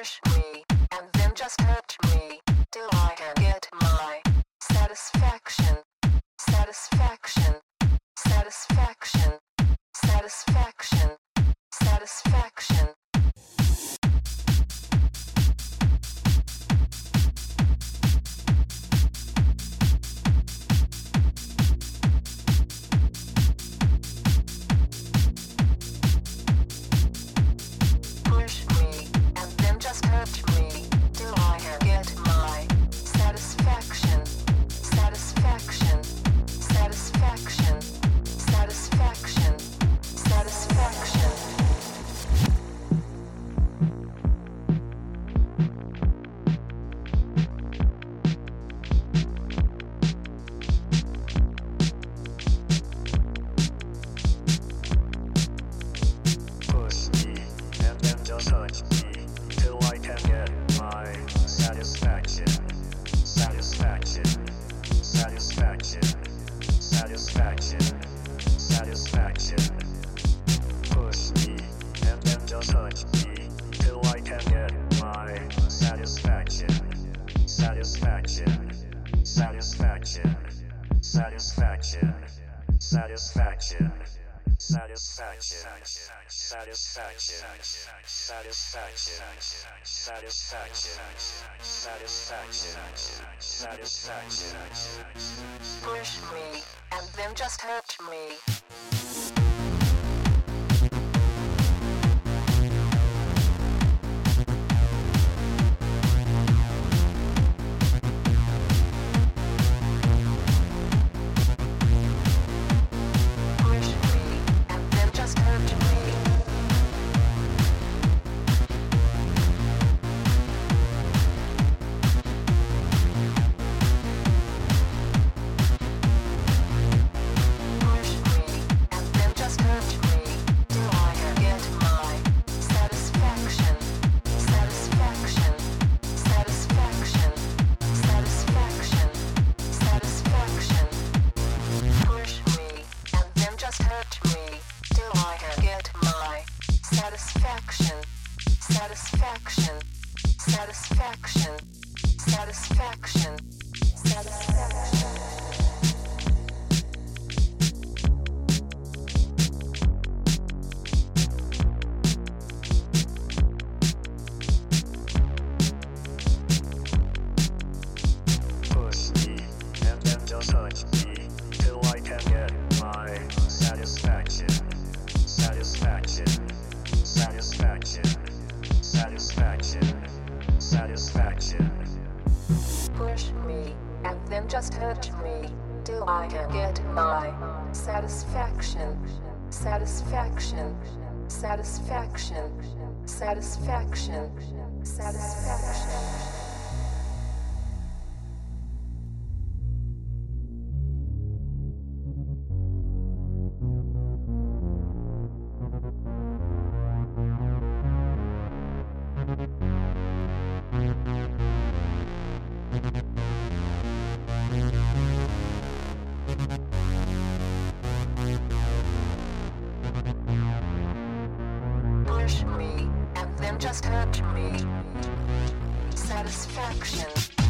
Push me, and then just hurt me, till I can get my satisfaction, satisfaction, satisfaction, satisfaction, satisfaction. Push me, and then just hurt me, till I can get my satisfaction, satisfaction, satisfaction, satisfaction, satisfaction. Push me, and then just hurt me, till I can get my satisfaction, satisfaction, satisfaction, satisfaction, satisfaction. Push me, and then just hurt me, till I can get my satisfaction, satisfaction, satisfaction, satisfaction, satisfaction. Satisfaction, satisfaction, satisfaction, satisfaction, satisfaction, satisfaction. Push me, and then just hurt me. Satisfaction, satisfaction, satisfaction, satisfaction, satisfaction. Push me, and then just hurt me, till I can get my satisfaction, satisfaction, satisfaction, satisfaction, satisfaction. Push me, and then just hurt me, till I can get my satisfaction, satisfaction, satisfaction, satisfaction, satisfaction. Push me, and then just hurt me. Satisfaction.